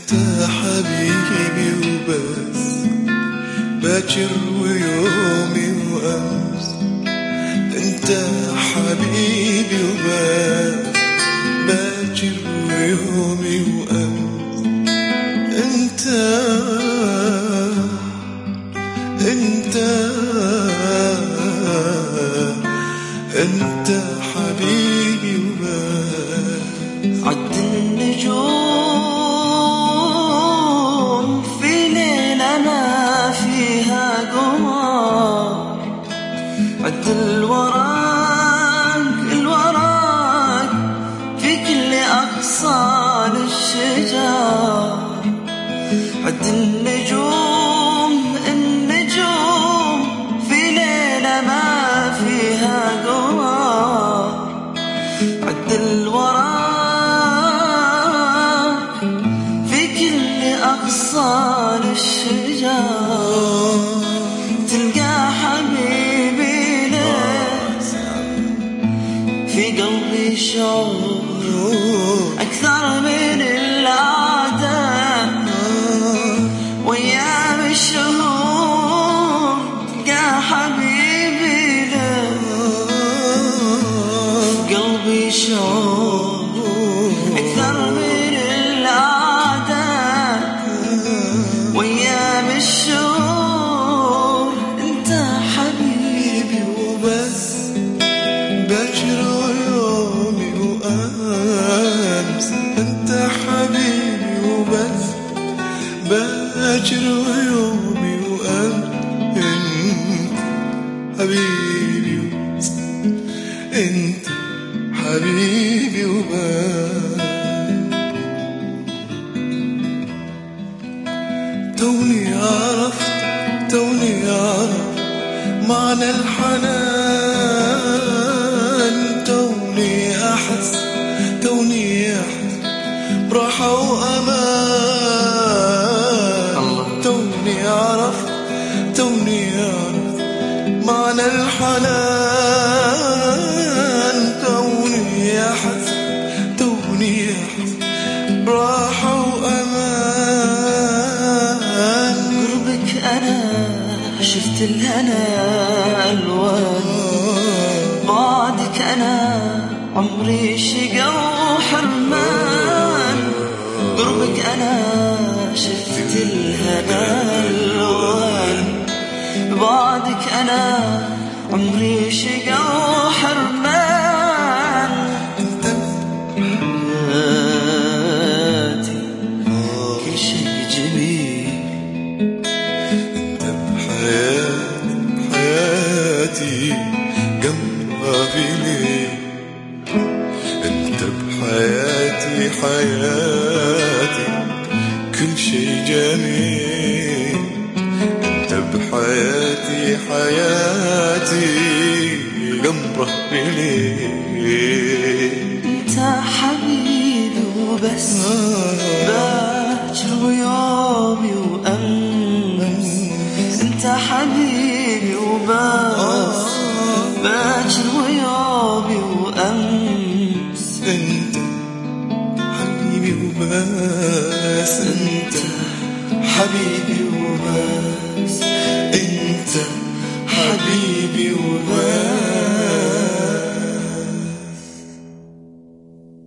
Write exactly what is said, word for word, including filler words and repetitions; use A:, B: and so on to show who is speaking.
A: انت حبيبي وبس، باكر ويومي وامس. انت حبيبي وبس، باكر ويومي وامس. انت انت انت حبيبي وبس.
B: عد النجوم في ليلة ما فيها قمر، عد الورق الورق في كل أغصان الشجر، عد النجوم النجوم في ليلة ما فيها قمر، عد الورق في كل أغصان الشجر. تلقى حبيبي لك في قلبي شعور أكثر من العادة، وأيام الشهور تلقى حبيبي لك في قلبي شعور أكثر من العادة، وأيام الشهور. انت حبيبي
A: وبس، باكر ويومي وامس. انت حبيبي وبس، باكر ويومي وامس. انت حبيبي وبس، انت حبيبي وبس. توني عرفت توني عرفت معنى الحنان، توني أحس توني أحس براحة وأمان. توني عرفت توني عرفت معنى الحنان، توني أحس توني أحس براحة وأمان.
B: قربك أنا شفت الهنا ألوان، بعدك أنا عمري شقا وحرمان. قربك أنا شفت الهنا ألوان، بعدك أنا عمري شقا وحرمان.
A: انت
B: حياتي كل شيء جميل،
A: حياتي قمرة في ليل. انت بحياتي حياتي كل شي جميل. انت بحياتي حياتي قمرة في ليل.
B: انت حبيبي وبس، باكر ويومي وامس. انت حبيبي وبس، باكر